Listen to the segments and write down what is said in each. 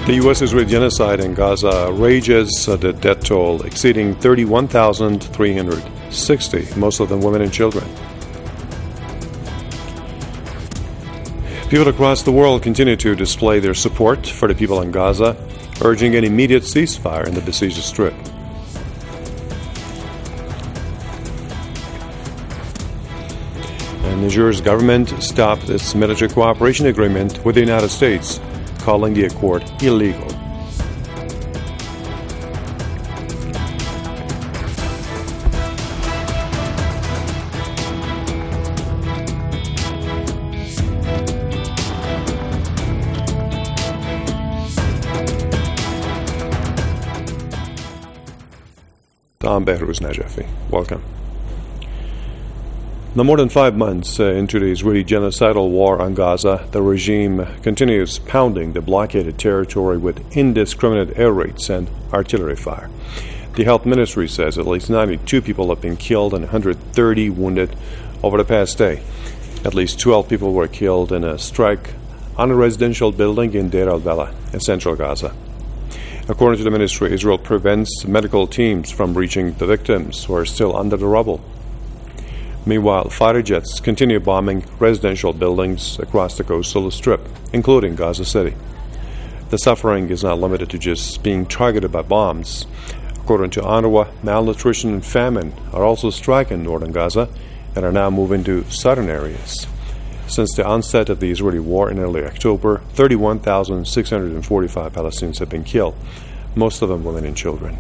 The U.S.-Israel genocide in Gaza rages, the death toll exceeding 31,360, most of them women and children. People across the world continue to display their support for the people in Gaza, urging an immediate ceasefire in the besieged Strip. And Niger's government stopped its military cooperation agreement with the United States, calling the accord illegal. I'm Behruz Najafi. Welcome. Now, more than 5 months into the Israeli genocidal war on Gaza, the regime continues pounding the blockaded territory with indiscriminate air raids and artillery fire. The health ministry says at least 92 people have been killed and 130 wounded over the past day. At least 12 people were killed in a strike on a residential building in Deir al-Balah in central Gaza. According to the ministry, Israel prevents medical teams from reaching the victims who are still under the rubble. Meanwhile, fighter jets continue bombing residential buildings across the coastal strip, including Gaza City. The suffering is not limited to just being targeted by bombs. According to UNRWA, malnutrition and famine are also striking northern Gaza and are now moving to southern areas. Since the onset of the Israeli war in early October, 31,645 Palestinians have been killed, most of them women and children.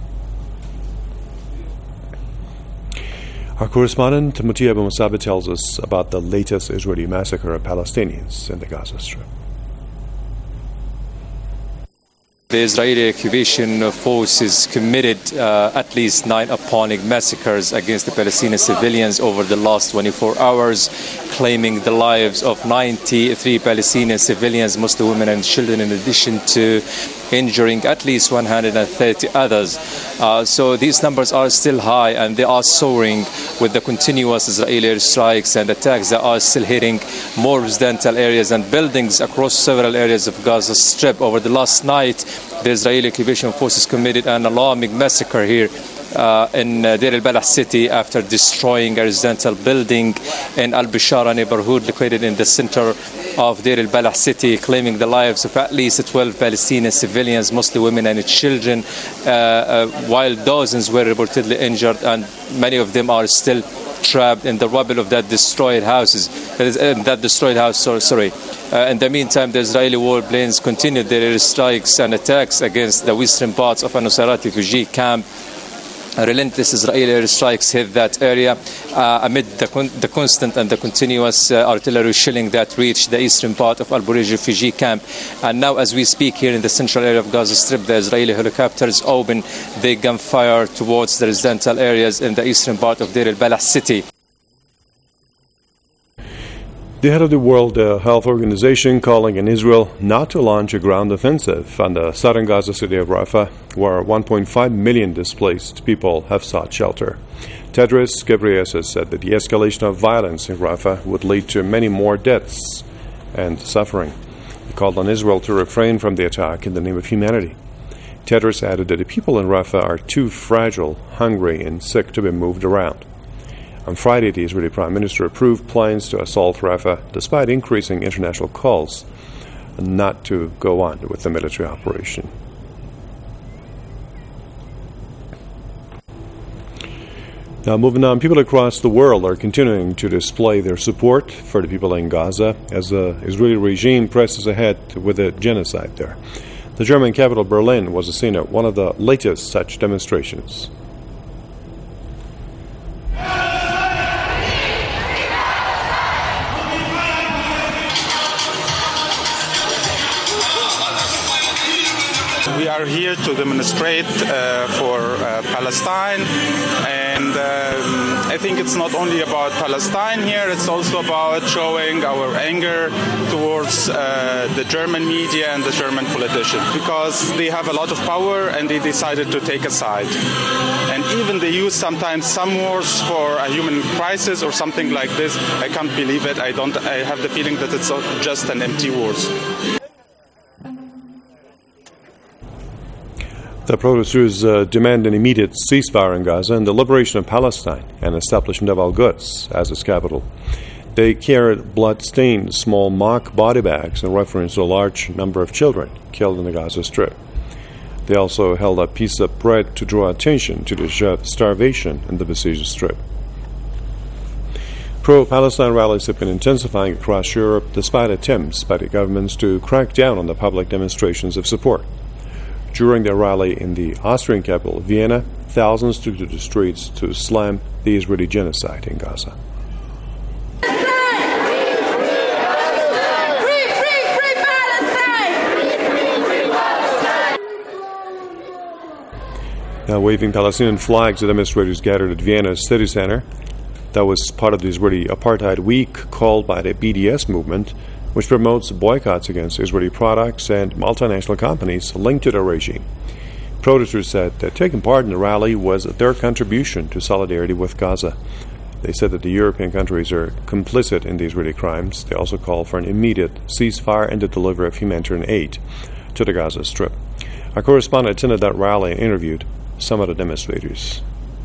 Our correspondent, Mutia Abu Musab, tells us about the latest Israeli massacre of Palestinians in the Gaza Strip. The Israeli occupation forces committed at least 9 appalling massacres against the Palestinian civilians over the last 24 hours, claiming the lives of 93 Palestinian civilians, mostly women and children, in addition to injuring at least 130 others. So these numbers are still high, and they are soaring with the continuous Israeli airstrikes and attacks that are still hitting more residential areas and buildings across several areas of Gaza Strip. Over the last night, the Israeli occupation forces committed an alarming massacre here in Deir al-Balah city after destroying a residential building in Al-Bishara neighborhood located in the center of Deir al-Balah city, claiming the lives of at least 12 Palestinian civilians, mostly women and children, while dozens were reportedly injured, and many of them are still trapped in the rubble of that destroyed houses. In the meantime, the Israeli warplanes continued their strikes and attacks against the western parts of Al-Nusayrat refugee camp. Relentless Israeli airstrikes hit that area amid the constant and the continuous artillery shelling that reached the eastern part of Al-Bureij refugee camp. And now, as we speak here in the central area of Gaza Strip, the Israeli helicopters open their gunfire towards the residential areas in the eastern part of Deir al-Balah city. The head of the World Health Organization calling on Israel not to launch a ground offensive on the southern Gaza city of Rafah, where 1.5 million displaced people have sought shelter. Tedros Ghebreyesus said that the escalation of violence in Rafah would lead to many more deaths and suffering. He called on Israel to refrain from the attack in the name of humanity. Tedros added that the people in Rafah are too fragile, hungry, and sick to be moved around. On Friday, the Israeli Prime Minister approved plans to assault Rafah, despite increasing international calls not to go on with the military operation. Now, moving on, people across the world are continuing to display their support for the people in Gaza as the Israeli regime presses ahead with the genocide there. The German capital, Berlin, was the scene of one of the latest such demonstrations. We are here to demonstrate for Palestine, and I think it's not only about Palestine here, it's also about showing our anger towards the German media and the German politicians, because they have a lot of power and they decided to take a side. And even they use sometimes some words for a human crisis or something like this. I can't believe it. I have the feeling that it's just an empty words. The protesters demand an immediate ceasefire in Gaza and the liberation of Palestine and establishment of Al-Quds as its capital. They carried blood-stained small mock body bags in reference to a large number of children killed in the Gaza Strip. They also held a piece of bread to draw attention to the starvation in the besieged Strip. Pro-Palestine rallies have been intensifying across Europe despite attempts by the governments to crack down on the public demonstrations of support. During their rally in the Austrian capital, Vienna, thousands took to the streets to slam the Israeli genocide in Gaza. Now, waving Palestinian flags, the demonstrators gathered at Vienna's city center. That was part of the Israeli Apartheid Week called by the BDS movement, which promotes boycotts against Israeli products and multinational companies linked to the regime. Protesters said that taking part in the rally was their contribution to solidarity with Gaza. They said that the European countries are complicit in the Israeli crimes. They also called for an immediate ceasefire and the delivery of humanitarian aid to the Gaza Strip. Our correspondent attended that rally and interviewed some of the demonstrators.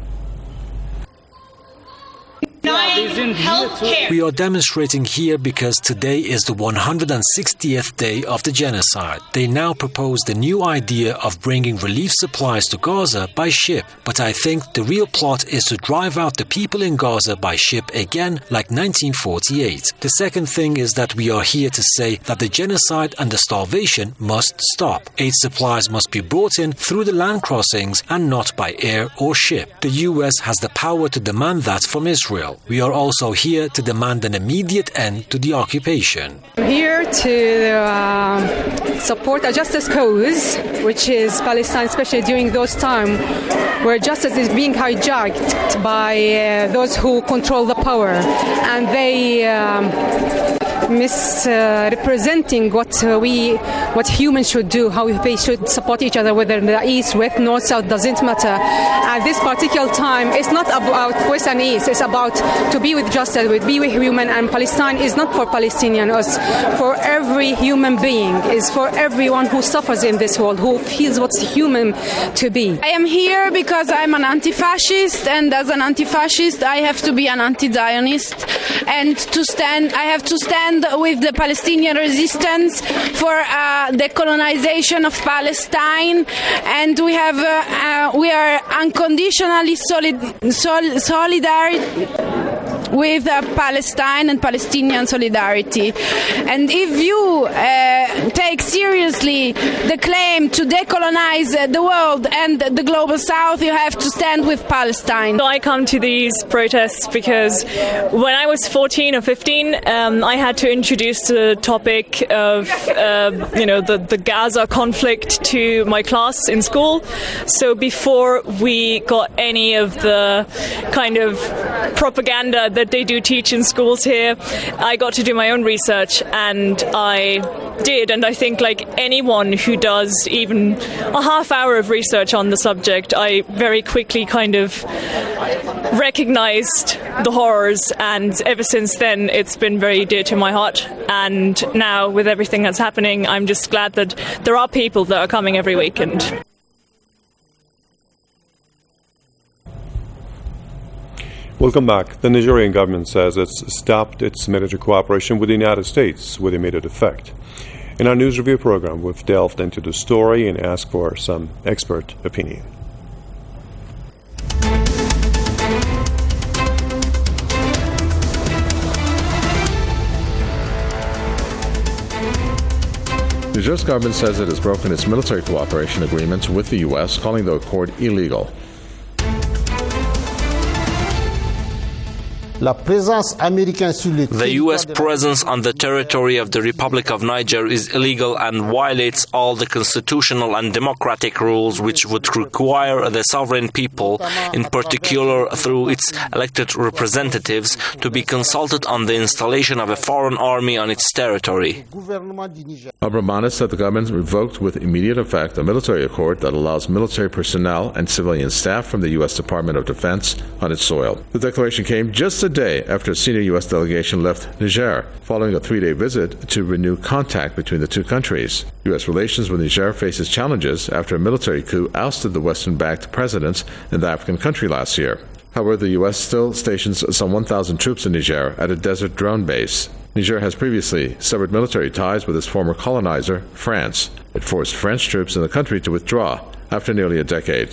We are demonstrating here because today is the 160th day of the genocide. They now propose the new idea of bringing relief supplies to Gaza by ship. But I think the real plot is to drive out the people in Gaza by ship again, like 1948. The second thing is that we are here to say that the genocide and the starvation must stop. Aid supplies must be brought in through the land crossings and not by air or ship. The US has the power to demand that from Israel. We are also here to demand an immediate end to the occupation. I'm here to support a justice cause, which is Palestine, especially during those times where justice is being hijacked by those who control the power, and they misrepresenting what humans should do, how they should support each other, whether in the east, west, north, south, doesn't matter. At this particular time, it's not about west and east. It's about to be with justice, with be with human. And Palestine is not for Palestinians. It's for every human being. It's for everyone who suffers in this world, who feels what's human to be. I am here because I'm an anti-fascist, and as an anti-fascist, I have to be an anti-Zionist, and I have to stand with the Palestinian resistance for the colonization of Palestine, and we are unconditionally solidary with Palestine and Palestinian solidarity. And if you take seriously the claim to decolonize the world and the global south, you have to stand with Palestine. I come to these protests because when I was 14 or 15, I had to introduce the topic of the Gaza conflict to my class in school. So before we got any of the kind of propaganda that they do teach in schools here, I got to do my own research, and I did. And I think like anyone who does even a half hour of research on the subject, I very quickly kind of recognized the horrors, and ever since then it's been very dear to my heart. And now with everything that's happening, I'm just glad that there are people that are coming every weekend. Welcome back. The Nigerian government says it's stopped its military cooperation with the United States with immediate effect. In our news review program, we've delved into the story and asked for some expert opinion. Niger's government says it has broken its military cooperation agreements with the U.S., calling the accord illegal. The U.S. presence on the territory of the Republic of Niger is illegal and violates all the constitutional and democratic rules which would require the sovereign people, in particular through its elected representatives, to be consulted on the installation of a foreign army on its territory. Abramana said the government revoked with immediate effect a military accord that allows military personnel and civilian staff from the U.S. Department of Defense on its soil. The declaration came just a day after a senior U.S. delegation left Niger, following a 3-day visit to renew contact between the two countries. U.S. relations with Niger faces challenges after a military coup ousted the Western-backed president in the African country last year. However, the U.S. still stations some 1,000 troops in Niger at a desert drone base. Niger has previously severed military ties with its former colonizer, France. It forced French troops in the country to withdraw after nearly a decade.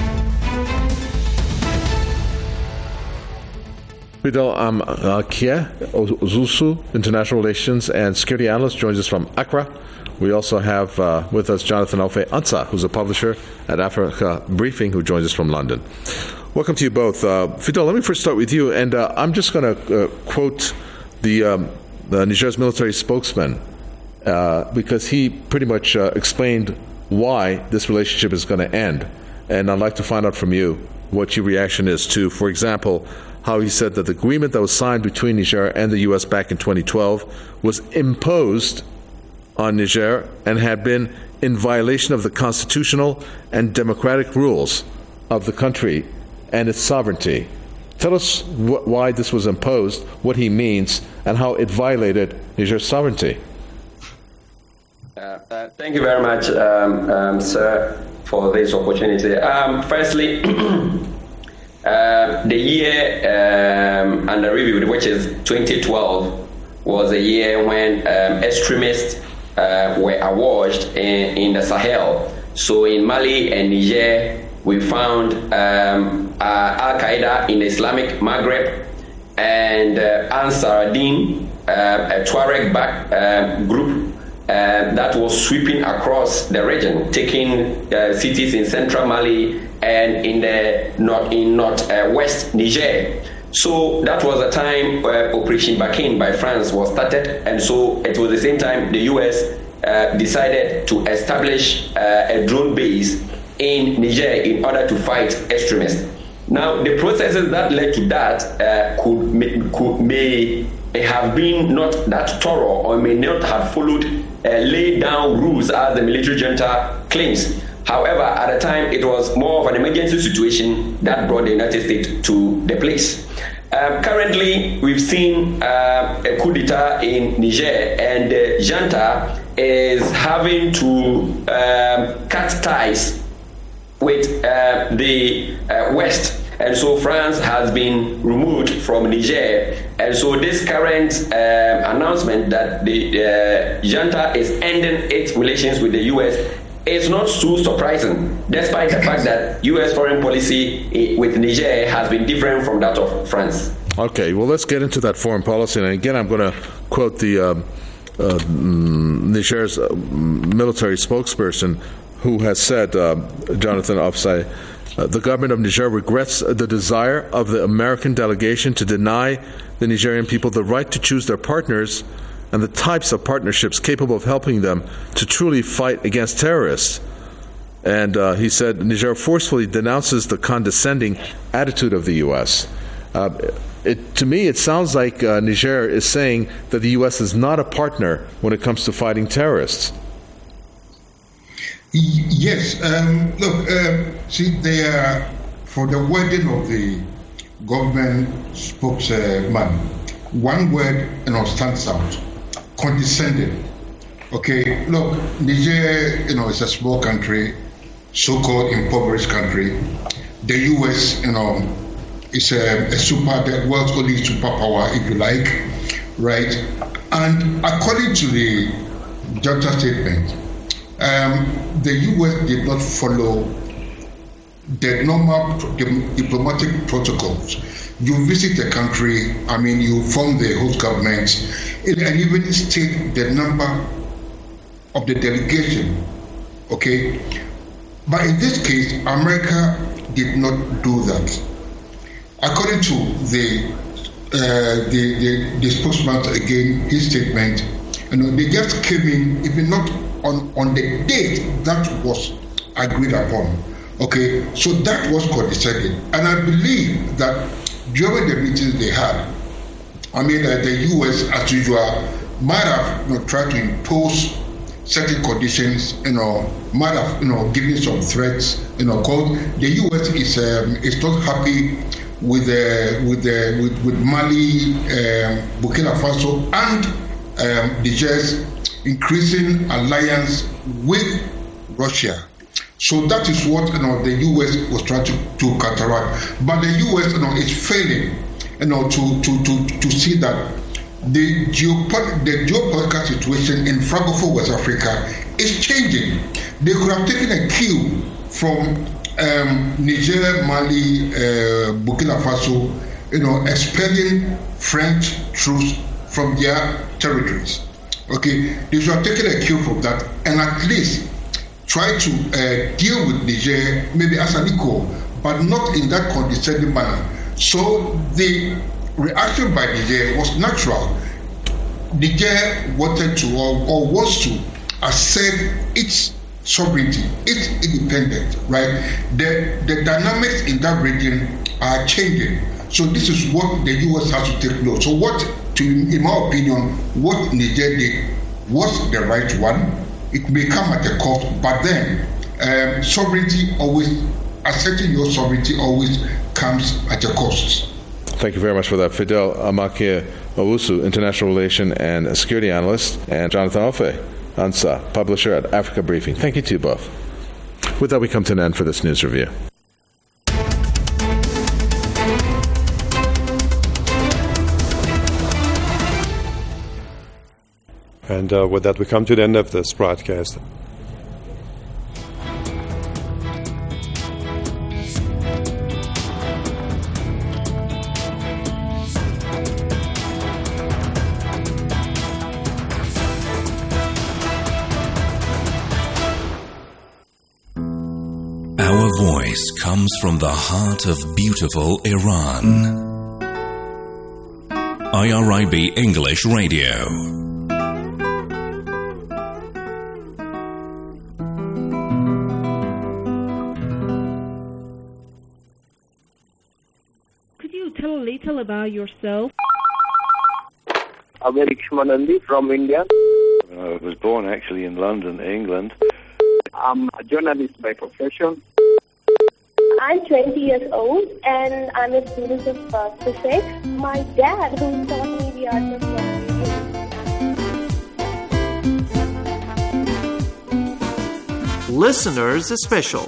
Fidel Akia Ozusu, International Relations and Security Analyst, joins us from Accra. We also have with us Jonathan Ofei-Ansah, who's a publisher at Africa Briefing, who joins us from London. Welcome to you both. Fidel, let me first start with you, and I'm just going to quote the Niger's military spokesman, because he pretty much explained why this relationship is going to end. And I'd like to find out from you what your reaction is to, for example, how he said that the agreement that was signed between Niger and the U.S. back in 2012 was imposed on Niger and had been in violation of the constitutional and democratic rules of the country and its sovereignty. Tell us why this was imposed, what he means, and how it violated Niger's sovereignty. Thank you very much, sir, for this opportunity. Firstly, the year under review, which is 2012, was a year when extremists were awash in the Sahel. So in Mali and Niger, we found Al-Qaeda in the Islamic Maghreb and Ansar Din, a Tuareg-backed group that was sweeping across the region, taking cities in central Mali and in the northwest Niger. So that was the time Operation Barkhane by France was started, and so it was the same time the US decided to establish a drone base in Niger in order to fight extremists. Now, the processes that led to that may have been not that thorough, or may not have followed laid down rules as the military junta claims. However, at the time, it was more of an emergency situation that brought the United States to the place. Currently, we've seen a coup d'etat in Niger, and the junta is having to cut ties with the West. And so France has been removed from Niger. And so this current announcement that the junta is ending its relations with the U.S. is not so surprising, despite the fact that U.S. foreign policy with Niger has been different from that of France. Okay, well, let's get into that foreign policy. And again, I'm going to quote the Niger's military spokesperson, who has said, Jonathan Ofei, the government of Niger regrets the desire of the American delegation to deny the Nigerian people the right to choose their partners and the types of partnerships capable of helping them to truly fight against terrorists. And he said Niger forcefully denounces the condescending attitude of the U.S. To me, it sounds like Niger is saying that the U.S. is not a partner when it comes to fighting terrorists. Yes. See, they are, for the wording of the government spokesman, one word stands out: condescending. Okay, look, Niger, is a small country, so-called impoverished country. The U.S., is the world's only superpower, if you like, right? And according to the junta statement, the U.S. did not follow the normal diplomatic protocols. You visit the country, you form the host government, and even state the number of the delegation, okay? But in this case, America did not do that. According to the spokesman, again, his statement, they just came in, even not on the date that was agreed upon. Okay, so that was condescending. And I believe that during the meetings they had, the U.S., as usual, might have tried to impose certain conditions, might have, given some threats, because the U.S. is not happy with Mali, Burkina Faso, and Niger's increasing alliance with Russia. So that is what the U.S. was trying to counteract. But the U.S. is failing to see that the geopolitical situation in Francophone West Africa is changing. They could have taken a cue from Niger, Mali, Burkina Faso, expelling French troops from their territories. Okay, they should have taken a cue from that and at least try to deal with Niger maybe as an equal, but not in that condescending manner. So the reaction by Niger was natural. Niger wanted to or wants to assert its sovereignty, its independence, right? The dynamics in that region are changing. So this is what the U.S. has to take note. So in my opinion, what Niger did was the right one. It may come at a cost, but then sovereignty always, asserting your sovereignty always comes at a cost. Thank you very much for that. Fidel Amakia Owusu, International Relation and Security Analyst, and Jonathan Ofe Ansah, Publisher at Africa Briefing. Thank you to you both. With that, we come to an end for this news review. And with that, we come to the end of this broadcast. Our voice comes from the heart of beautiful Iran. IRIB English Radio. Tell about yourself. Amerik Shmanandi from India. I was born actually in London, England. I'm a journalist by profession. I'm 20 years old and I'm a student of physics. My dad, who taught me the art of writing. Listeners Special.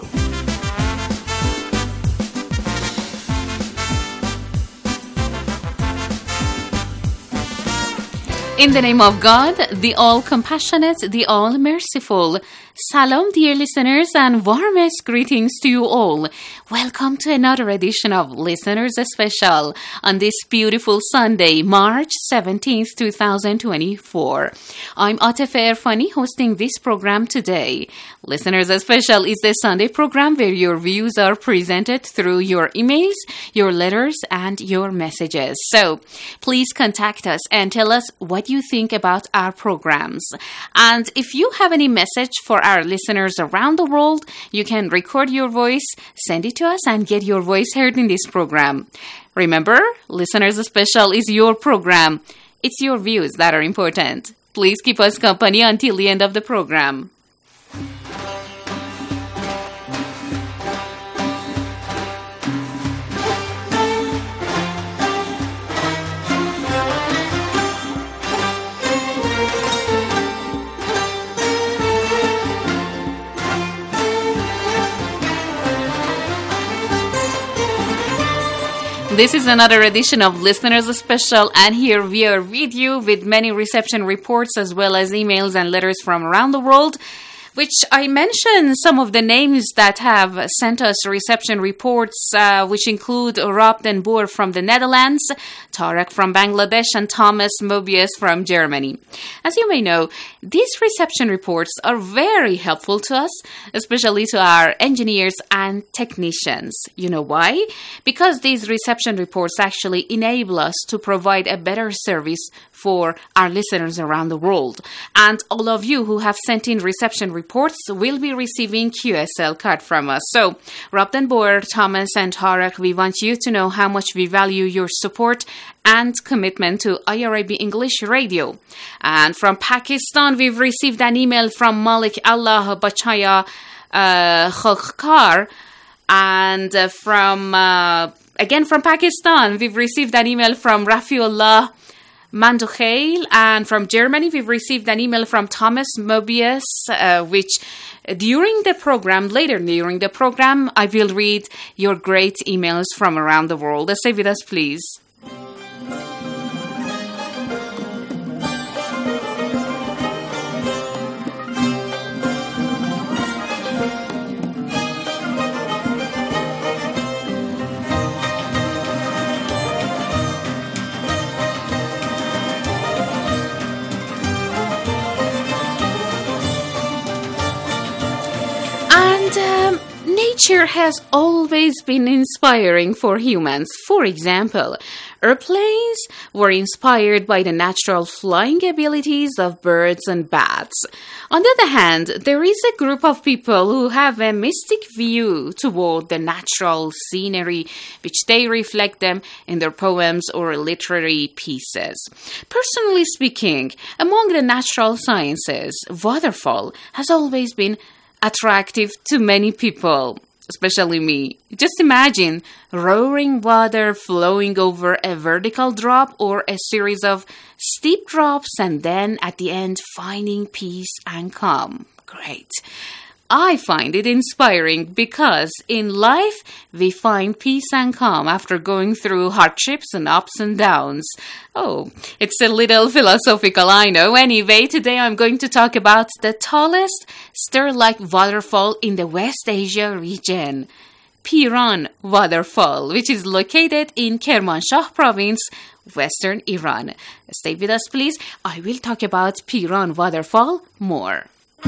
In the name of God, the all-compassionate, the all-merciful. Salam, dear listeners, and warmest greetings to you all. Welcome to another edition of Listeners Special on this beautiful Sunday, March 17th, 2024. I'm Atefe Erfani hosting this program today. Listeners Special is the Sunday program where your views are presented through your emails, your letters, and your messages. So please contact us and tell us what you think about our programs. And if you have any message for our listeners around the world, you can record your voice, send it to us, and get your voice heard in this program. Remember, Listeners Special is your program. It's your views that are important. Please keep us company until the end of the program. This is another edition of Listeners Special, and here we are with you with many reception reports as well as emails and letters from around the world, which I mentioned some of the names that have sent us reception reports, which include Rob Den Boer from the Netherlands, Tarek from Bangladesh, and Thomas Mobius from Germany. As you may know, these reception reports are very helpful to us, especially to our engineers and technicians. You know why? Because these reception reports actually enable us to provide a better service for our listeners around the world. And all of you who have sent in reception reports will be receiving QSL card from us. So, Rob Den Boer, Thomas, and Tarek, we want you to know how much we value your support and commitment to IRIB English Radio. And from Pakistan, we've received an email from Malik Allah Bachaya Khokhkar, and from Again, from Pakistan, we've received an email from Rafiullah Mandukhail, and from Germany, we've received an email from Thomas Mobius, which later during the program, I will read your great emails from around the world. Stay with us, please. Nature has always been inspiring for humans. For example, airplanes were inspired by the natural flying abilities of birds and bats. On the other hand, there is a group of people who have a mystic view toward the natural scenery, which they reflect them in their poems or literary pieces. Personally speaking, among the natural sciences, waterfall has always been attractive to many people, especially me. Just imagine roaring water flowing over a vertical drop or a series of steep drops and then at the end finding peace and calm. Great. I find it inspiring because in life we find peace and calm after going through hardships and ups and downs. Oh, it's a little philosophical, I know. Anyway, today I'm going to talk about the tallest stair-like waterfall in the West Asia region, Piran Waterfall, which is located in Kermanshah province, Western Iran. Stay with us, please. I will talk about Piran Waterfall more.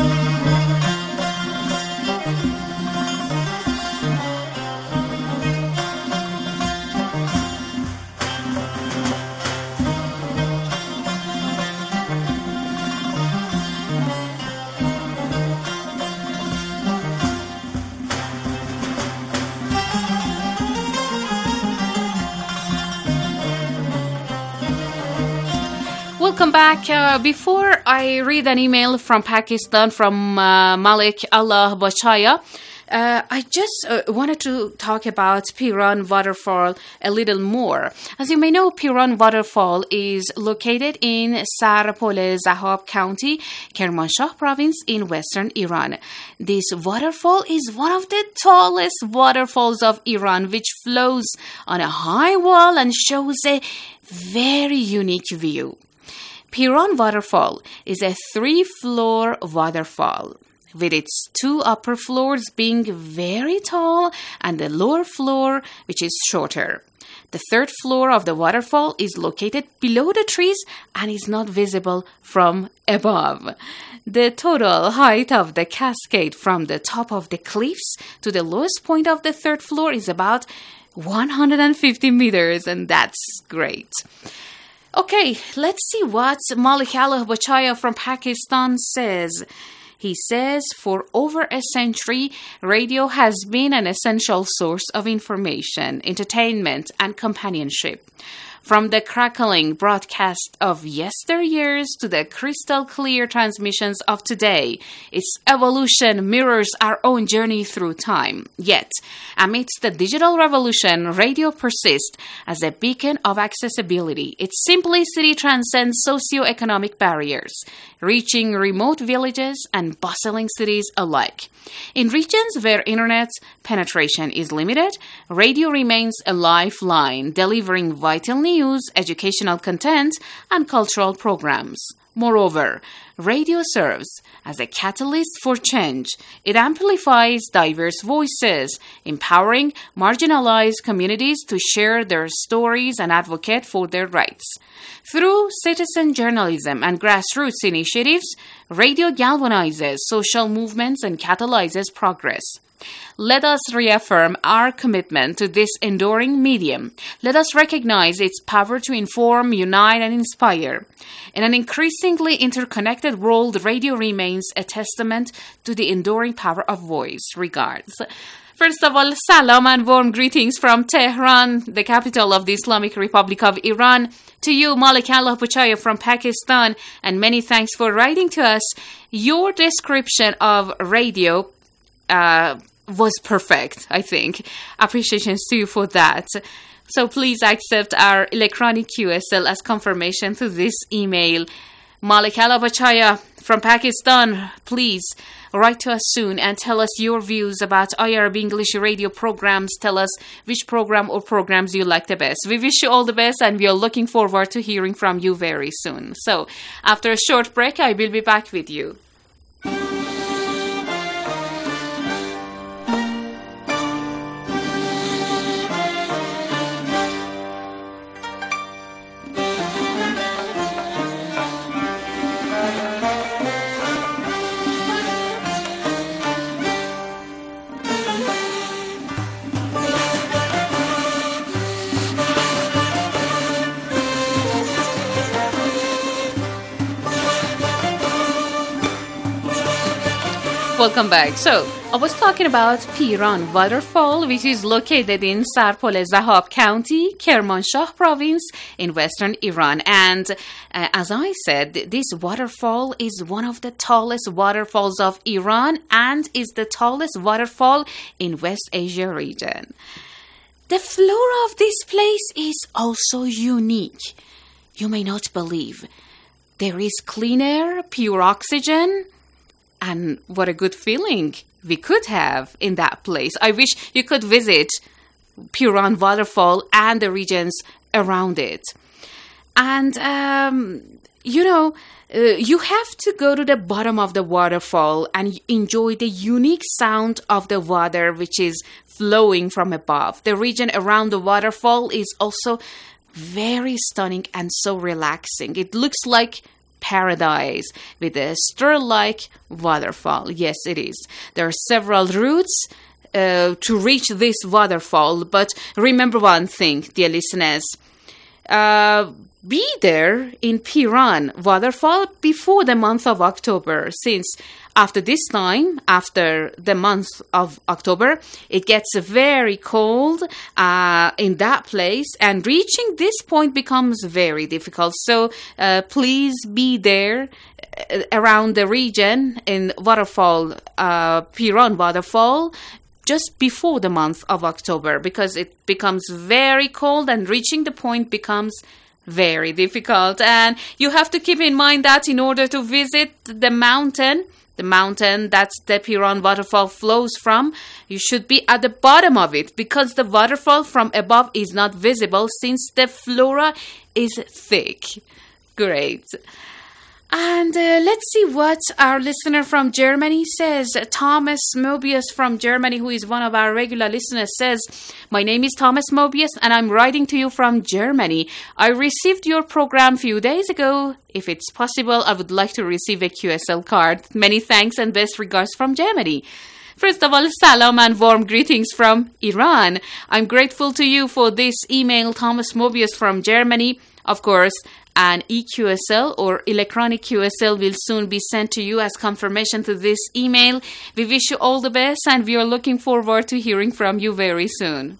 Welcome back. Before I read an email from Pakistan from Malik Allah Bachaya, I just wanted to talk about Piran Waterfall a little more. As you may know, Piran Waterfall is located in Sarpol Zahab County, Kermanshah province in western Iran. This waterfall is one of the tallest waterfalls of Iran, which flows on a high wall and shows a very unique view. Piran Waterfall is a 3-floor waterfall, with its 2 upper floors being very tall and the lower floor, which is shorter. The 3rd floor of the waterfall is located below the trees and is not visible from above. The total height of the cascade from the top of the cliffs to the lowest point of the 3rd floor is about 150 meters, and that's great. Okay, let's see what Malik Allah Bachaya from Pakistan says. He says, for over a century, radio has been an essential source of information, entertainment, and companionship. From the crackling broadcast of yesteryears to the crystal clear transmissions of today, its evolution mirrors our own journey through time. Yet, amidst the digital revolution, radio persists as a beacon of accessibility. Its simplicity transcends socio-economic barriers, reaching remote villages and bustling cities alike. In regions where internet penetration is limited, radio remains a lifeline, delivering vital news, educational content, and cultural programs. Moreover, radio serves as a catalyst for change. It amplifies diverse voices, empowering marginalized communities to share their stories and advocate for their rights. Through citizen journalism and grassroots initiatives, radio galvanizes social movements and catalyzes progress. Let us reaffirm our commitment to this enduring medium. Let us recognize its power to inform, unite, and inspire. In an increasingly interconnected world, radio remains a testament to the enduring power of voice. Regards. First of all, salam and warm greetings from Tehran, the capital of the Islamic Republic of Iran. To you, Malik Allah Bachaya from Pakistan, and many thanks for writing to us. Your description of radio was perfect, I think. Appreciations to you for that. So please accept our electronic QSL as confirmation to this email. Malik Alabachaya from Pakistan, please write to us soon and tell us your views about IRB English radio programs. Tell us which program or programs you like the best. We wish you all the best and we are looking forward to hearing from you very soon. So after a short break, I will be back with you. Welcome back. So, I was talking about Piran Waterfall, which is located in Sarpol-e-Zahab County, Kermanshah Province in western Iran. And as I said, this waterfall is one of the tallest waterfalls of Iran and is the tallest waterfall in West Asia region. The flora of this place is also unique. You may not believe. There is clean air, pure oxygen, and what a good feeling we could have in that place. I wish you could visit Piran Waterfall and the regions around it. And, you have to go to the bottom of the waterfall and enjoy the unique sound of the water which is flowing from above. The region around the waterfall is also very stunning and so relaxing. It looks like paradise with a stir-like waterfall. Yes, it is. There are several routes to reach this waterfall, but remember one thing, dear listeners. Be there in Piran Waterfall before the month of October, since after this time, after the month of October, it gets very cold in that place, and reaching this point becomes very difficult. So please be there around the region in Waterfall, Piran Waterfall, just before the month of October, because it becomes very cold and reaching the point becomes very difficult. And you have to keep in mind that in order to visit the mountain that the Piran waterfall flows from, you should be at the bottom of it, because the waterfall from above is not visible since the flora is thick. Great. And let's see what our listener from Germany says. Thomas Mobius from Germany, who is one of our regular listeners, says, "My name is Thomas Mobius and I'm writing to you from Germany. I received your program a few days ago. If it's possible, I would like to receive a QSL card. Many thanks and best regards from Germany." First of all, salam and warm greetings from Iran. I'm grateful to you for this email, Thomas Mobius from Germany. Of course, an EQSL or electronic QSL will soon be sent to you as confirmation to this email. We wish you all the best and we are looking forward to hearing from you very soon.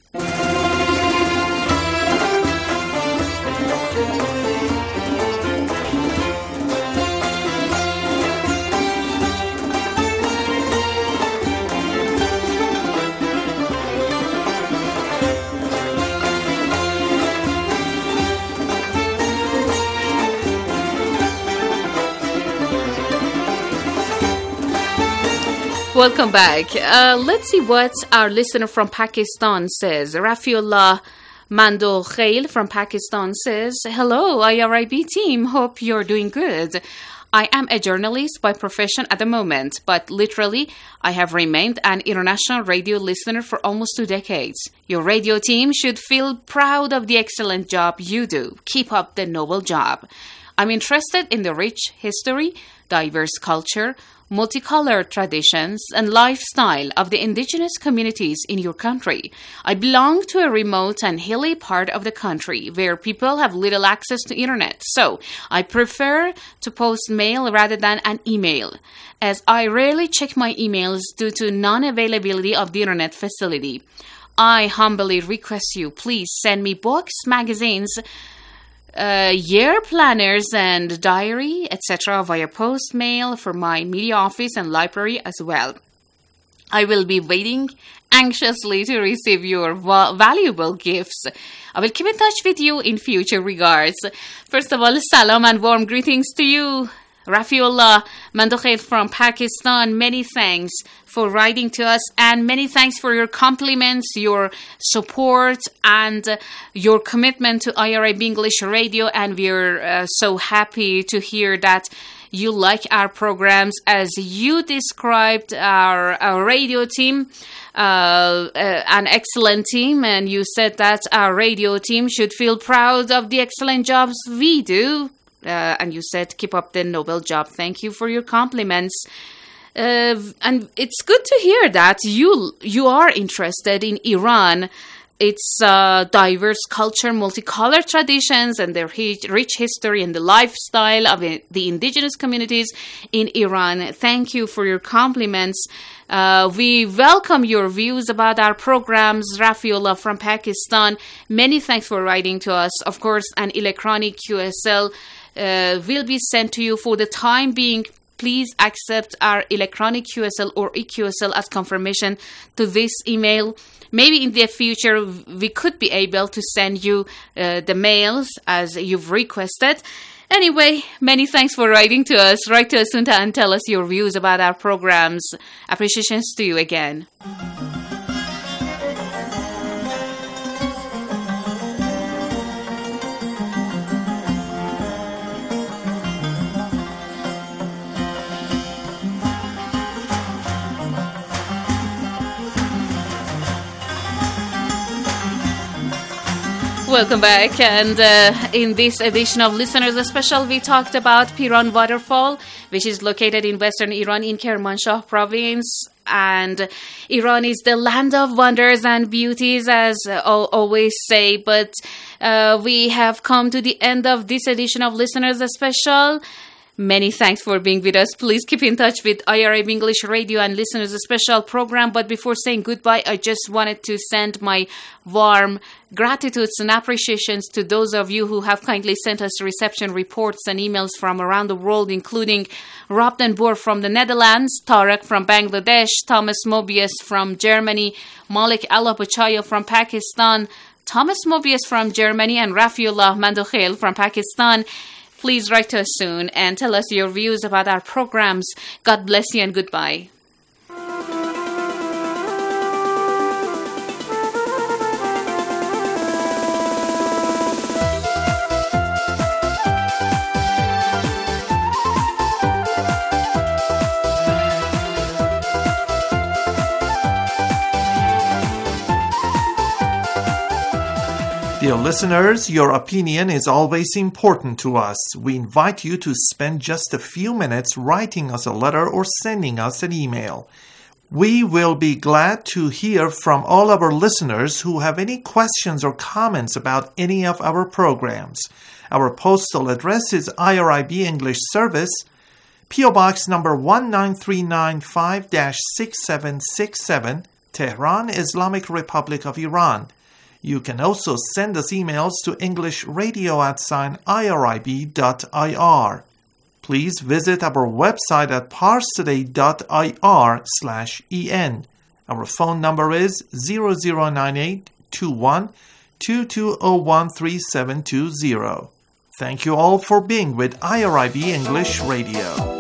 Welcome back. Let's see what our listener from Pakistan says. Rafiullah Mando Khail from Pakistan says, "Hello, IRIB team. Hope you're doing good. I am a journalist by profession at the moment, but literally, I have remained an international radio listener for almost 2 decades. Your radio team should feel proud of the excellent job you do. Keep up the noble job. I'm interested in the rich history, diverse culture, multicolored traditions, and lifestyle of the indigenous communities in your country. I belong to a remote and hilly part of the country where people have little access to internet, so I prefer to post mail rather than an email, as I rarely check my emails due to non-availability of the internet facility. I humbly request you, please send me books, magazines, year planners and diary, etc. via post mail for my media office and library as well. I will be waiting anxiously to receive your valuable gifts. I will keep in touch with you in future regards. First of all, salam and warm greetings to you, Rafiullah Mandokhail from Pakistan. Many thanks for writing to us, and many thanks for your compliments, your support, and your commitment to IRIB English Radio. And we're so happy to hear that you like our programs. As you described our radio team, an excellent team, and you said that our radio team should feel proud of the excellent jobs we do. And you said, keep up the noble job. Thank you for your compliments. And it's good to hear that you are interested in Iran, its diverse culture, multicolor traditions, and their rich history and the lifestyle of the indigenous communities in Iran. Thank you for your compliments. We welcome your views about our programs, Rafiullah from Pakistan. Many thanks for writing to us. Of course, an electronic QSL will be sent to you. For the time being, please accept our electronic QSL or EQSL as confirmation to this email. Maybe in the future, we could be able to send you the mails as you've requested. Anyway, many thanks for writing to us. Write to us soon and tell us your views about our programs. Appreciations to you again. Welcome back, and in this edition of Listeners Special, we talked about Piran Waterfall, which is located in western Iran in Kermanshah province. And Iran is the land of wonders and beauties, as always say. But we have come to the end of this edition of Listeners Special. Many thanks for being with us. Please keep in touch with IRIB English Radio and Listeners Special program. But before saying goodbye, I just wanted to send my warm gratitudes and appreciations to those of you who have kindly sent us reception reports and emails from around the world, including Rob Den Boer from the Netherlands, Tarek from Bangladesh, Thomas Mobius from Germany, Malik Alapuchayo from Pakistan, Thomas Mobius from Germany, and Rafiullah Mandokhail from Pakistan. Please write to us soon and tell us your views about our programs. God bless you and goodbye. Dear listeners, your opinion is always important to us. We invite you to spend just a few minutes writing us a letter or sending us an email. We will be glad to hear from all our listeners who have any questions or comments about any of our programs. Our postal address is IRIB English Service, P.O. Box number 19395-6767, Tehran, Islamic Republic of Iran. You can also send us emails to englishradio@irib.ir. Please visit our website at parstoday.ir/en. Our phone number is 0098-21-2201-3720. Thank you all for being with IRIB English Radio.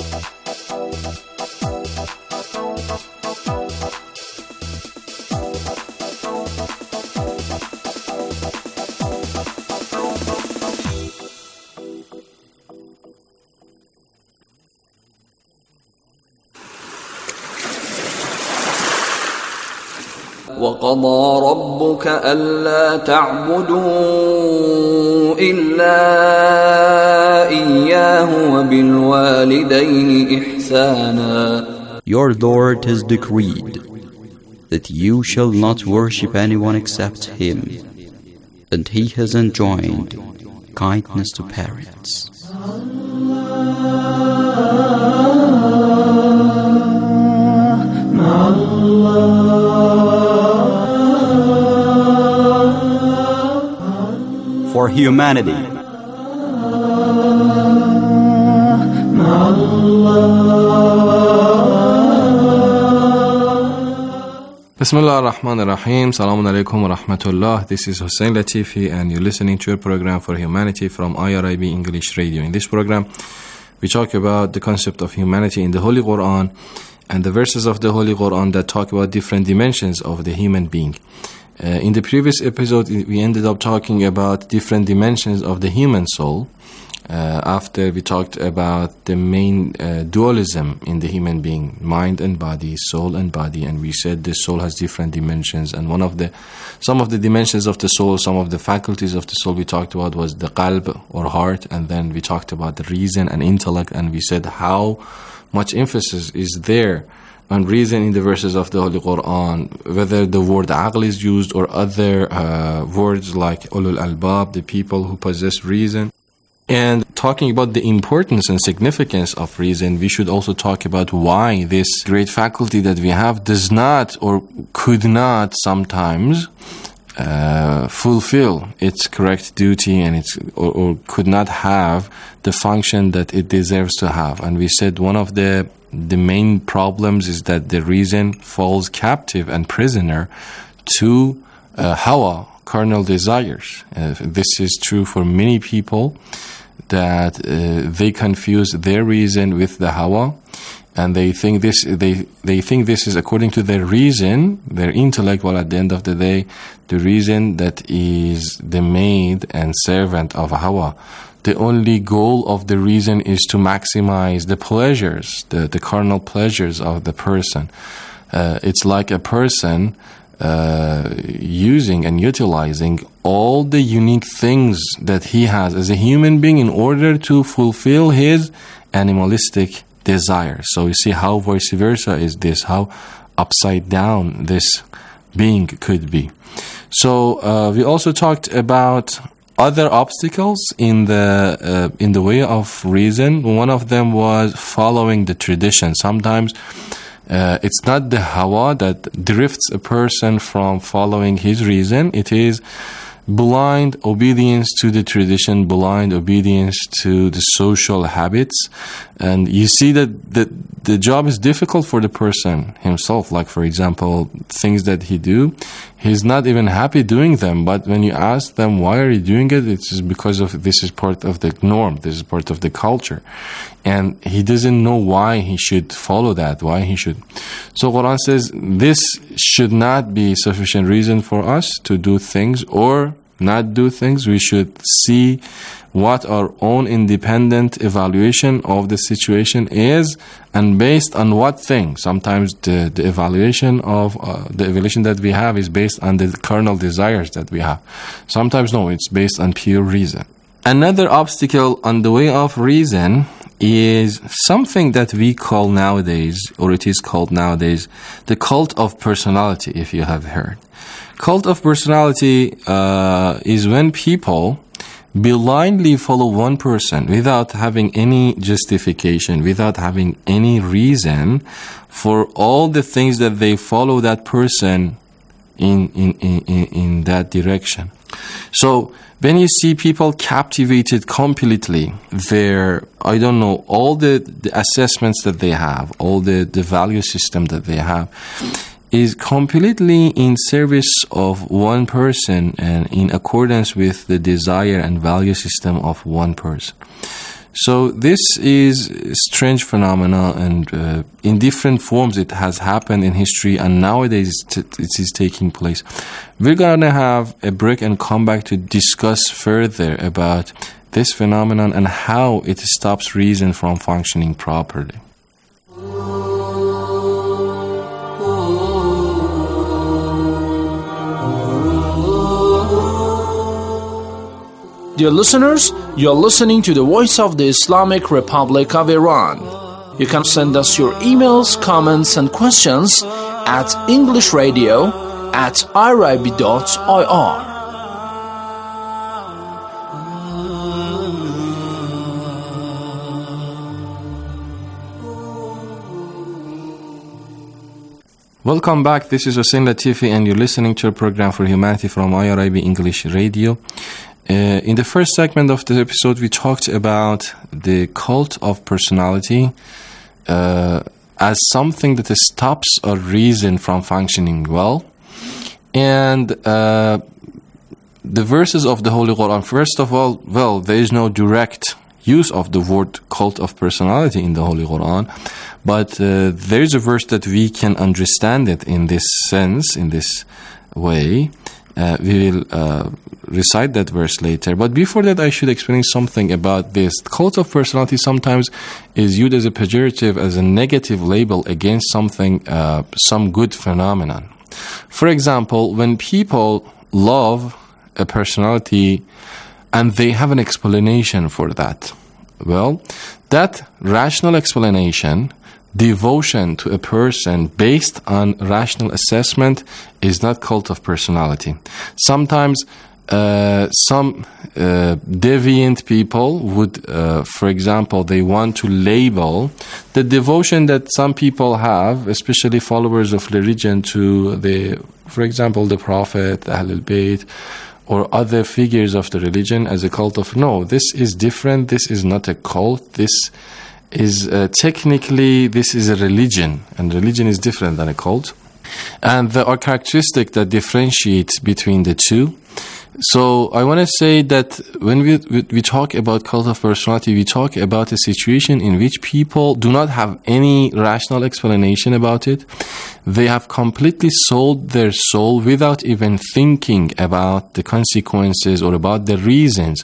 وَقَضَى رَبُّكَ أَلَّا تَعْبُدُوا إِلَّا إِيَّاهُ وَبِالْوَالِدَيْنِ إِحْسَانًا. Your Lord has decreed that you shall not worship anyone except Him, and He has enjoined kindness to parents. For humanity, Bismillah ar-Rahman ar-Rahim. Salamun alaikum wa rahmatullah. This is Hussein Latifi and you're listening to a program for humanity from IRIB English Radio. In this program, we talk about the concept of humanity in the Holy Quran and the verses of the Holy Quran that talk about different dimensions of the human being. In the previous episode, we ended up talking about different dimensions of the human soul. After we talked about the main dualism in the human being, mind and body, soul and body, and we said the soul has different dimensions, and some of the dimensions of the soul, some of the faculties of the soul we talked about was the qalb or heart, and then we talked about the reason and intellect, and we said how much emphasis is there on reason in the verses of the Holy Quran, whether the word aql is used or other words like ulul albab, the people who possess reason. And talking about the importance and significance of reason, we should also talk about why this great faculty that we have does not or could not sometimes fulfill its correct duty and or could not have the function that it deserves to have. And we said one of the main problems is that the reason falls captive and prisoner to hawa, carnal desires. This is true for many people, that they confuse their reason with the hawa, and they think this is according to their reason, their intellect, while at the end of the day, the reason that is the maid and servant of hawa. The only goal of the reason is to maximize the pleasures, the carnal pleasures of the person. It's like a person using and utilizing all the unique things that he has as a human being in order to fulfill his animalistic desires. So you see how vice versa is this, how upside down this being could be. So we also talked about other obstacles in the way of reason. One of them was following the tradition. Sometimes it's not the hawa that drifts a person from following his reason. It is blind obedience to the tradition, blind obedience to the social habits. And you see that the job is difficult for the person himself. Like, for example, things that he do, he's not even happy doing them. But when you ask them, why are you doing it? It's just because of this is part of the norm. This is part of the culture. And he doesn't know why he should follow that, why he should. So Quran says this should not be sufficient reason for us to do things or not do things. We should see what our own independent evaluation of the situation is, and based on what thing. Sometimes the evaluation of the evaluation that we have is based on the carnal desires that we have. Sometimes no, it's based on pure reason. Another obstacle on the way of reason is something that we call nowadays, or it is called nowadays, the cult of personality, if you have heard. Cult of personality is when people blindly follow one person without having any justification, without having any reason for all the things that they follow that person in that direction. So when you see people captivated completely, all the assessments that they have, all the value system that they have, is completely in service of one person and in accordance with the desire and value system of one person. So this is a strange phenomena, and in different forms it has happened in history, and nowadays it is taking place. We're going to have a break and come back to discuss further about this phenomenon and how it stops reason from functioning properly. Dear listeners, you're listening to the Voice of the Islamic Republic of Iran. You can send us your emails, comments, and questions at englishradio@irib.ir. Welcome back. This is Hussein Latifi, and you're listening to a program for humanity from IRIB English Radio. In the first segment of the episode, we talked about the cult of personality. as something that stops a reason from functioning well. And the verses of the Holy Quran, first of all, well, there is no direct use of the word cult of personality in the Holy Quran, but there is a verse that we can understand it in this sense, in this way. We will recite that verse later. But before that, I should explain something about this. Cult of personality sometimes is used as a pejorative, as a negative label against something, some good phenomenon. For example, when people love a personality and they have an explanation for that, well, that rational explanation, devotion to a person based on rational assessment, is not cult of personality. Sometimes some deviant people would, for example, they want to label the devotion that some people have, especially followers of religion, to for example, the Prophet, Ahlul Bayt, or other figures of the religion as a cult of, no, this is different, this is not a cult, this is technically, this is a religion, and religion is different than a cult. And there are characteristics that differentiate between the two. So I want to say that when we talk about cult of personality, we talk about a situation in which people do not have any rational explanation about it. They have completely sold their soul without even thinking about the consequences or about the reasons.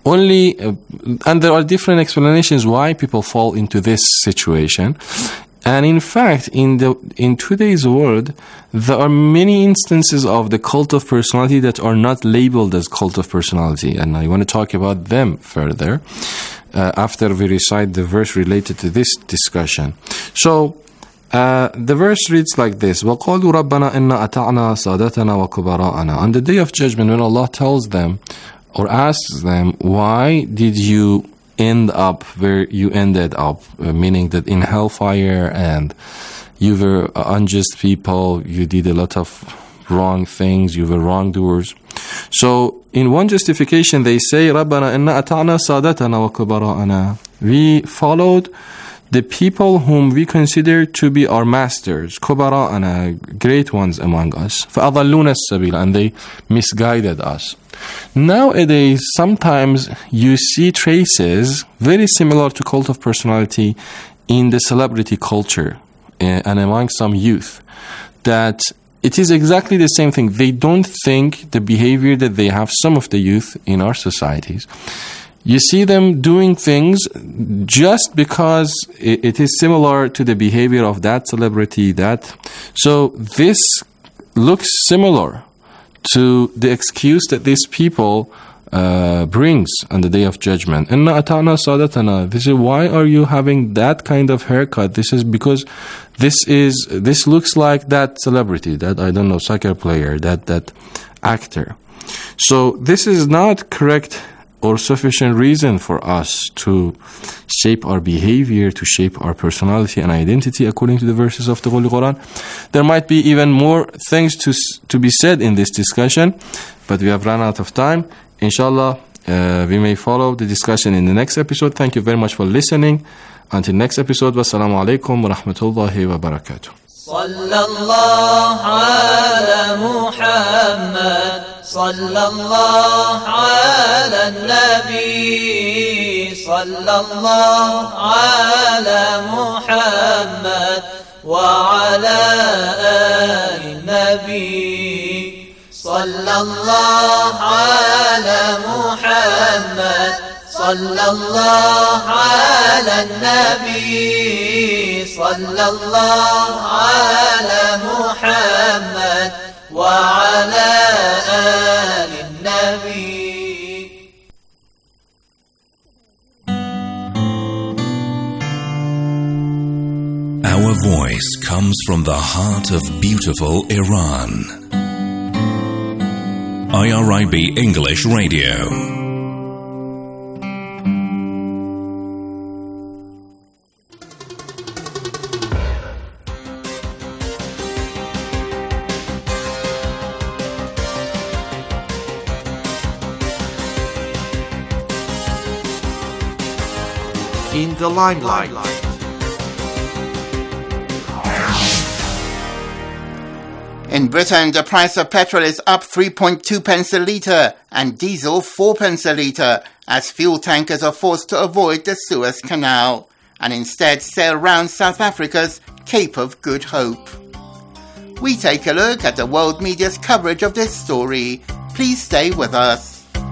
And there are different explanations why people fall into this situation. And in fact, in today's world, there are many instances of the cult of personality that are not labeled as cult of personality. And I want to talk about them further after we recite the verse related to this discussion. So, the verse reads like this: وَقَالُوا رَبَّنَا إِنَّا أَطَعْنَا سَادَتَنَا وَكُبَرَاءَنَا. On the day of judgment, when Allah tells them or asks them, why did you end up where you ended up, meaning that in hellfire, and you were unjust people, you did a lot of wrong things, you were wrongdoers. So in one justification they say, رَبَّنَا إِنَّا أَطَعْنَا سَادَتَنَا وَكُبَرَاءَنَا. We followed the people whom we consider to be our masters, كُبَرَاءَنَا, great ones among us, فَأَضَلُّونَ السَّبِيلَ, and they misguided us. Nowadays, sometimes you see traces very similar to cult of personality in the celebrity culture and among some youth, that it is exactly the same thing. They don't think the behavior that they have, some of the youth in our societies. You see them doing things just because it is similar to the behavior of that celebrity, So this looks similar to the excuse that these people brings on the day of judgment. Inna ata'na sadatana. This is, why are you having that kind of haircut? This is because this looks like that celebrity, that, I don't know, soccer player, that actor. So this is not correct or sufficient reason for us to shape our behavior, to shape our personality and identity according to the verses of the Holy Quran. There might be even more things to be said in this discussion, but we have run out of time. Inshallah, we may follow the discussion in the next episode. Thank you very much for listening. Until next episode, wassalamu alaikum wa rahmatullahi wa barakatuh. صلى الله على محمد صلى الله على النبي صلى الله على محمد وعلى آل النبي صلى الله على محمد صلى الله على النبي صلى الله على محمد وعلى آل النبي. Our voice comes from the heart of beautiful Iran. IRIB English Radio. In the limelight. In Britain, the price of petrol is up 3.2 pence a litre and diesel 4 pence a litre as fuel tankers are forced to avoid the Suez Canal and instead sail round South Africa's Cape of Good Hope. We take a look at the world media's coverage of this story. Please stay with us.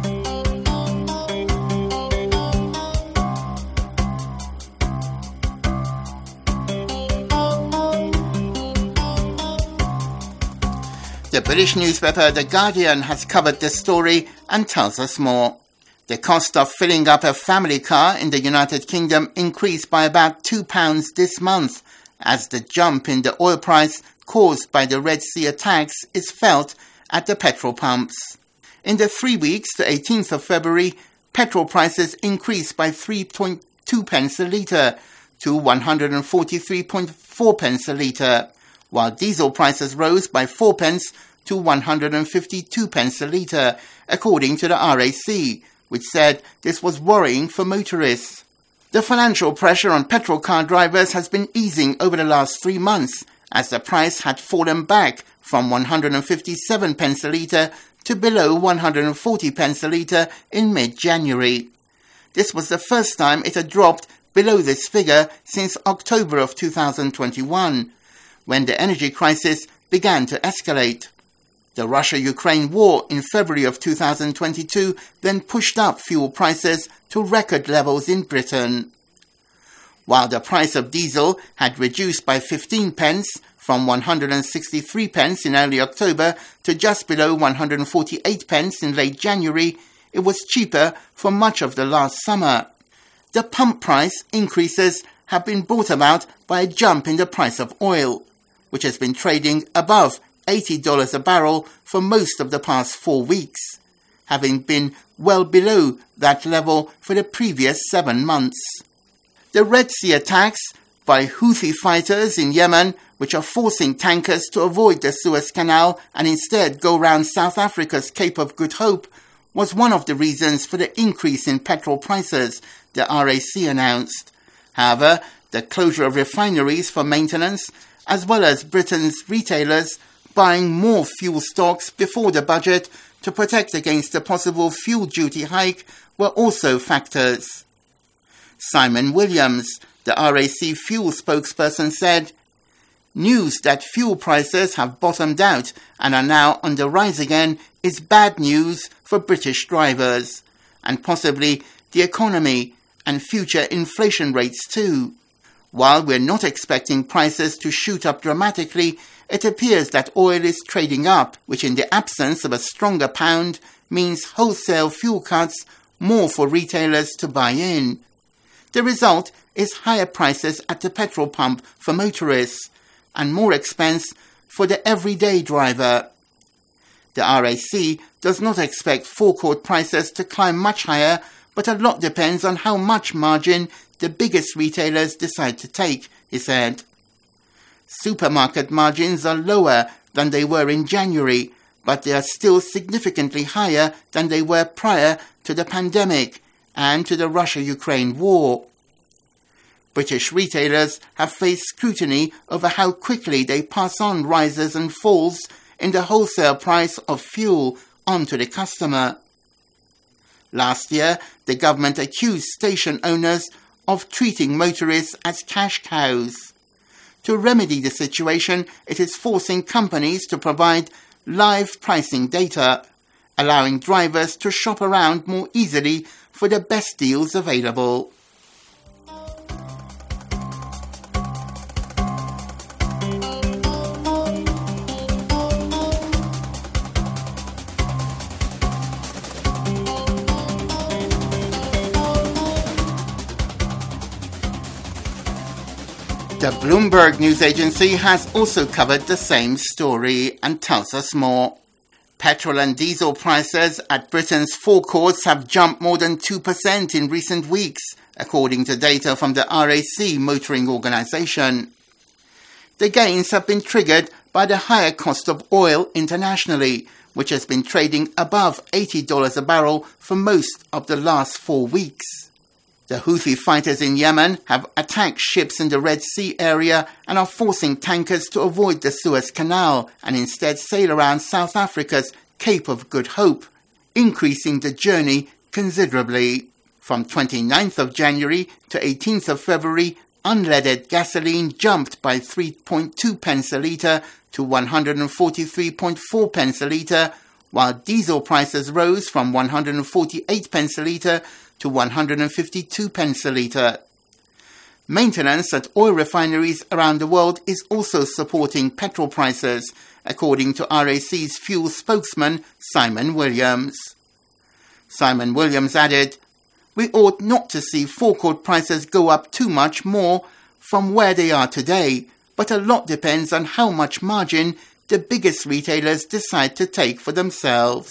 The British newspaper The Guardian has covered this story and tells us more. The cost of filling up a family car in the United Kingdom increased by about £2 this month as the jump in the oil price caused by the Red Sea attacks is felt at the petrol pumps. In the 3 weeks to 18th of February, petrol prices increased by 3.2 pence a litre to 143.4 pence a litre, while diesel prices rose by 4 pence to 152 pence a litre, according to the RAC, which said this was worrying for motorists. The financial pressure on petrol car drivers has been easing over the last 3 months, as the price had fallen back from 157 pence a litre to below 140 pence a litre in mid-January. This was the first time it had dropped below this figure since October of 2021, when the energy crisis began to escalate. The Russia-Ukraine war in February of 2022 then pushed up fuel prices to record levels in Britain. While the price of diesel had reduced by 15 pence from 163 pence in early October to just below 148 pence in late January, it was cheaper for much of the last summer. The pump price increases have been brought about by a jump in the price of oil, which has been trading above $80 a barrel for most of the past 4 weeks, having been well below that level for the previous 7 months. The Red Sea attacks by Houthi fighters in Yemen, which are forcing tankers to avoid the Suez Canal and instead go round South Africa's Cape of Good Hope, was one of the reasons for the increase in petrol prices, the RAC announced. However, the closure of refineries for maintenance, as well as Britain's retailers buying more fuel stocks before the budget to protect against a possible fuel duty hike, were also factors. Simon Williams, the RAC fuel spokesperson, said, "News that fuel prices have bottomed out and are now on the rise again is bad news for British drivers, and possibly the economy and future inflation rates too. While we're not expecting prices to shoot up dramatically, it appears that oil is trading up, which in the absence of a stronger pound means wholesale fuel cuts, more for retailers to buy in. The result is higher prices at the petrol pump for motorists and more expense for the everyday driver." The RAC does not expect forecourt prices to climb much higher, but a lot depends on how much margin the biggest retailers decide to take, he said. Supermarket margins are lower than they were in January, but they are still significantly higher than they were prior to the pandemic and to the Russia-Ukraine war. British retailers have faced scrutiny over how quickly they pass on rises and falls in the wholesale price of fuel onto the customer. Last year, the government accused station owners of treating motorists as cash cows. To remedy the situation, it is forcing companies to provide live pricing data, allowing drivers to shop around more easily for the best deals available. The Bloomberg news agency has also covered the same story and tells us more. Petrol and diesel prices at Britain's forecourts have jumped more than 2% in recent weeks, according to data from the RAC motoring organisation. The gains have been triggered by the higher cost of oil internationally, which has been trading above $80 a barrel for most of the last 4 weeks. The Houthi fighters in Yemen have attacked ships in the Red Sea area and are forcing tankers to avoid the Suez Canal and instead sail around South Africa's Cape of Good Hope, increasing the journey considerably. From 29th of January to 18th of February, unleaded gasoline jumped by 3.2 pence a litre to 143.4 pence a litre, while diesel prices rose from 148 pence a litre to 152 pence a litre. Maintenance at oil refineries around the world is also supporting petrol prices, according to RAC's fuel spokesman Simon Williams. Simon Williams added, "We ought not to see forecourt prices go up too much more from where they are today, but a lot depends on how much margin the biggest retailers decide to take for themselves."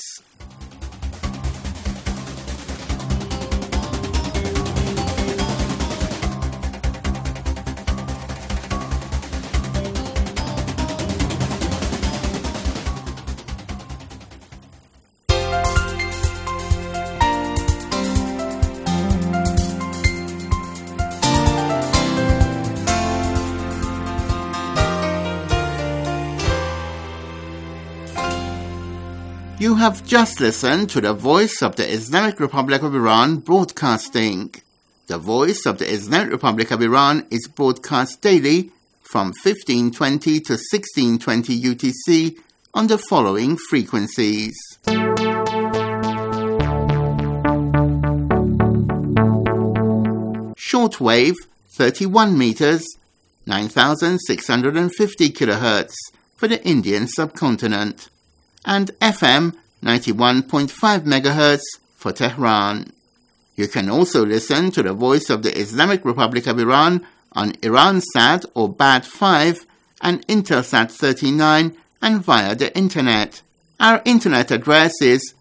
You have just listened to the Voice of the Islamic Republic of Iran broadcasting. The Voice of the Islamic Republic of Iran is broadcast daily from 1520 to 1620 UTC on the following frequencies. Shortwave 31 meters, 9650 kilohertz for the Indian subcontinent, and FM 91.5 MHz for Tehran. You can also listen to the Voice of the Islamic Republic of Iran on Iransat or BAT5 and Intelsat 39 and via the Internet. Our Internet address is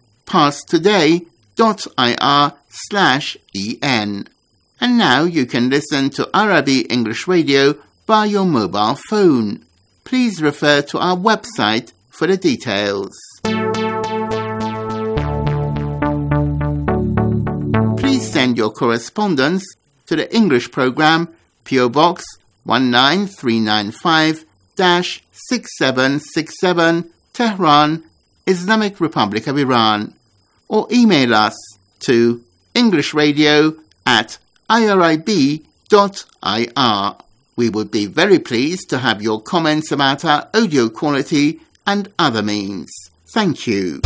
parstoday.ir/en. And now you can listen to Arabi English Radio by your mobile phone. Please refer to our website for the details. Please send your correspondence to the English program, PO Box 19395-6767, Tehran, Islamic Republic of Iran, or email us to englishradio@irib.ir. We would be very pleased to have your comments about our audio quality and other means. Thank you.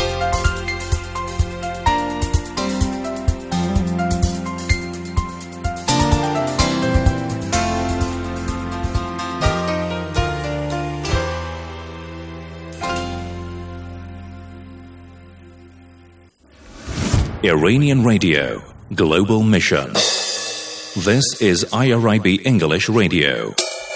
Iranian Radio, Global Mission. This is IRIB English Radio.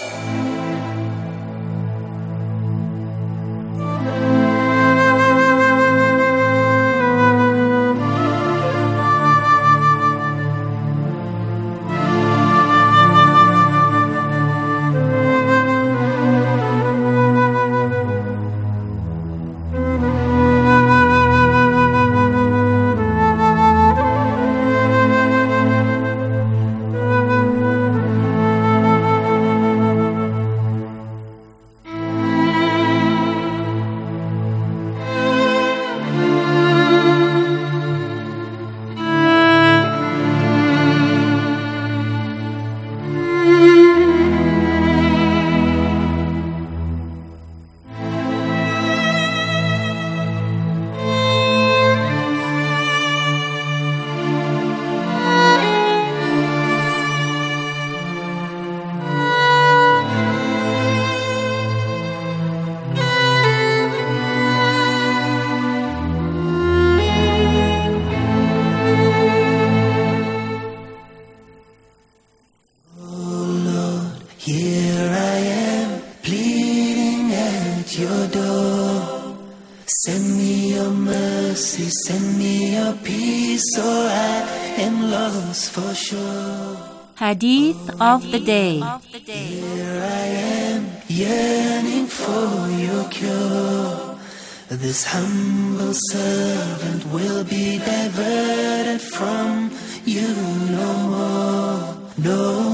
Send me your mercy, send me your peace, or I am lost for sure. Hadith of the day. Here I am, yearning for your cure. This humble servant will be diverted from you no more, no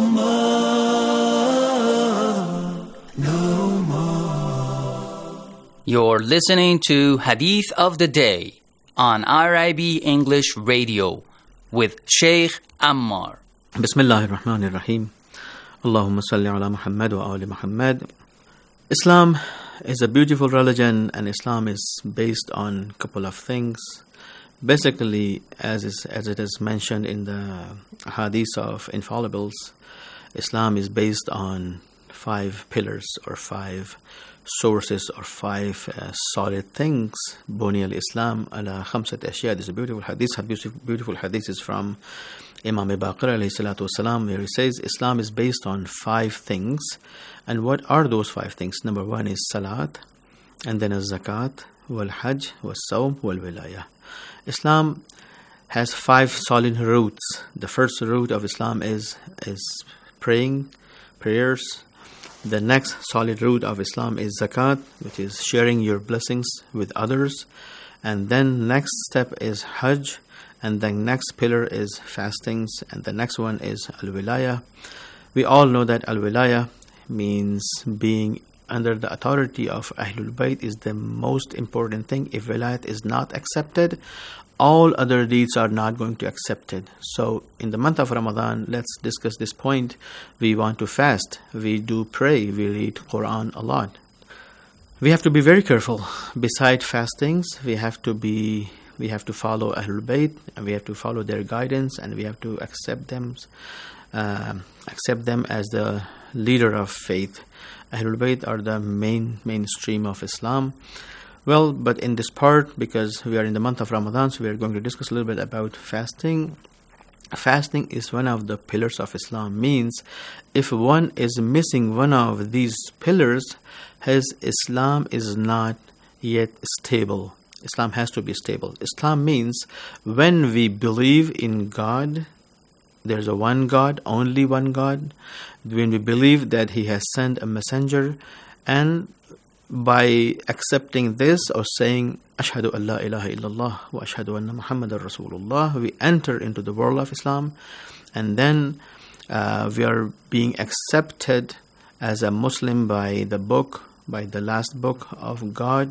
more, no more. You're listening to Hadith of the Day on RIB English Radio with Sheikh Ammar. Bismillah ar-Rahman ar-Rahim. Allahumma salli ala Muhammad wa ali Muhammad. Islam is a beautiful religion, and Islam is based on a couple of things. Basically, as it is mentioned in the Hadith of Infallibles, Islam is based on 5 pillars or 5 sources or 5 solid things. Buni al-Islam ala khamsat ashya. This is a beautiful hadith. Beautiful hadith is from Imam Baqir alayhi salatu wasalam, where he says Islam is based on 5 things. And what are those 5 things? Number 1 is salat, and then is zakat, wal hajj, wal sawm, wal wilayah. Islam has 5 solid roots. The first root of Islam is prayers. The next solid root of Islam is zakat, which is sharing your blessings with others. And then next step is hajj. And the next pillar is fastings. And the next one is al-wilayah. We all know that al-wilayah means being under the authority of Ahlul Bayt is the most important thing. If wilayat is not accepted, all other deeds are not going to accept it. So in the month of Ramadan, let's discuss this point. We want to fast. We do pray. We read Quran a lot. We have to be very careful. Beside fastings, we have to follow Ahlul Bayt, and we have to follow their guidance, and we have to accept them as the leader of faith. Ahlul Bayt are the mainstream of Islam. Well, but in this part, because we are in the month of Ramadan, so we are going to discuss a little bit about fasting. Fasting is one of the pillars of Islam. Means if one is missing one of these pillars, his Islam is not yet stable. Islam has to be stable. Islam means when we believe in God, there's a one God, only one God. When we believe that He has sent a messenger, and by accepting this or saying Ashhadu an la ilaha illallah wa ashhadu anna Muhammadar Rasulullah, we enter into the world of Islam, and then we are being accepted as a Muslim by the last book of God.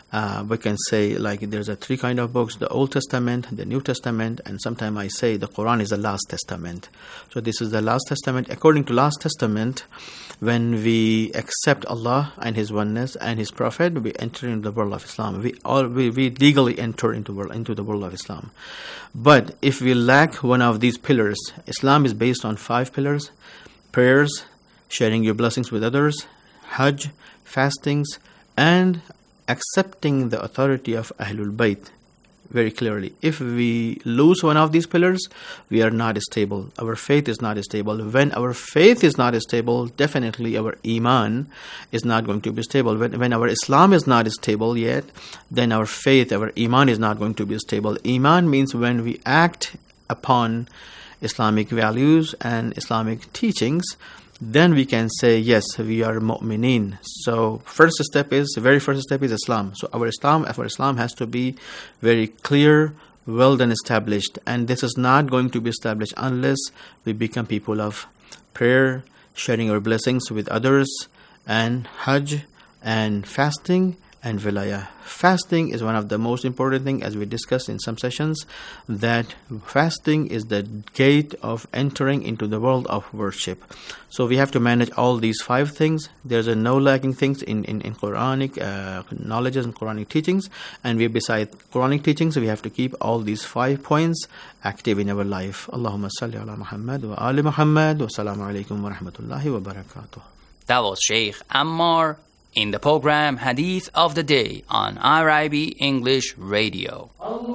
We can say like there's 3 kind of books: the Old Testament, the New Testament, and sometimes I say the Quran is the last testament. So this is the last testament. According to last testament, when we accept Allah and His oneness and His Prophet, we enter into the world of Islam. We legally enter into the world of Islam. But if we lack one of these pillars, Islam is based on 5 pillars: prayers, sharing your blessings with others, hajj, fastings, and accepting the authority of Ahlul Bayt. Very clearly, if we lose one of these pillars, we are not stable. Our faith is not stable. When our faith is not stable, definitely our iman is not going to be stable. When our Islam is not stable yet, then our faith, our iman is not going to be stable. Iman means when we act upon Islamic values and Islamic teachings, then we can say, yes, we are mu'mineen. So very first step is Islam. So our Islam has to be very clear, well done, established. And this is not going to be established unless we become people of prayer, sharing our blessings with others, and hajj, and fasting, and wilayah. Fasting is one of the most important things, as we discussed in some sessions, that fasting is the gate of entering into the world of worship. So we have to manage all these 5 things. There's no lacking things in Quranic knowledges and Quranic teachings. And beside Quranic teachings, we have to keep all these 5 points active in our life. Allahumma salli ala Muhammad wa ali Muhammad wa salamu alaykum wa rahmatullahi wa barakatuh. That was Sheikh Ammar in the program Hadith of the Day on RIB English Radio.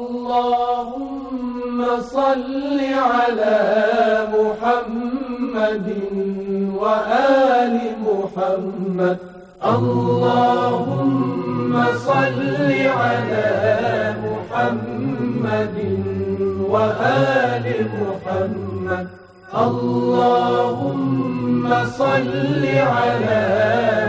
Allahumma salli ala Muhammadin wa ali Muhammad. Allahumma salli ala Muhammadin wa ali Muhammad. Allahumma salli ala